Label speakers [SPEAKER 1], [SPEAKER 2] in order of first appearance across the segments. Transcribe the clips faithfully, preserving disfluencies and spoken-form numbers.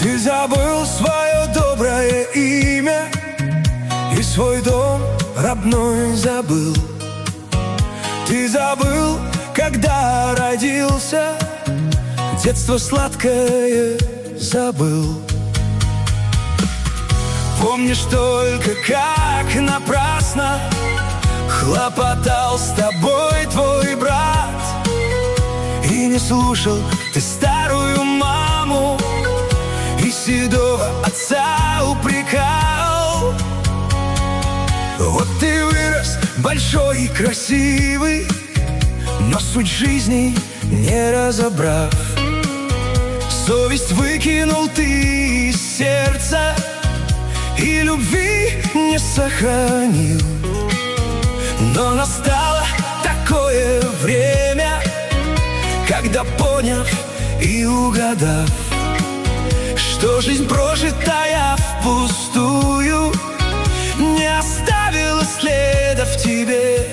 [SPEAKER 1] Ты забыл свое доброе имя и свой дом родной забыл. Ты забыл, когда родился, детство сладкое забыл. Помнишь только, как напрасно хлопотал с тобой твой брат, и не слушал ты старую маму, и седого отца упрекал. Вот ты вырос большой и красивый, но суть жизни не разобрав. Совесть выкинул ты из сердца и любви не сохранил. Но настало такое время, когда, поняв и угадав, что жизнь, прожитая впустую, не оставила следа в тебе.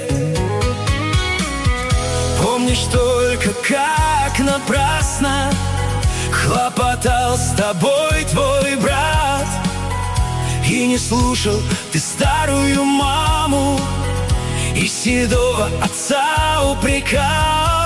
[SPEAKER 1] Помнишь только, как напрасно хлопотал с тобой твой брат, и не слушал ты старую маму, и седого отца упрекал.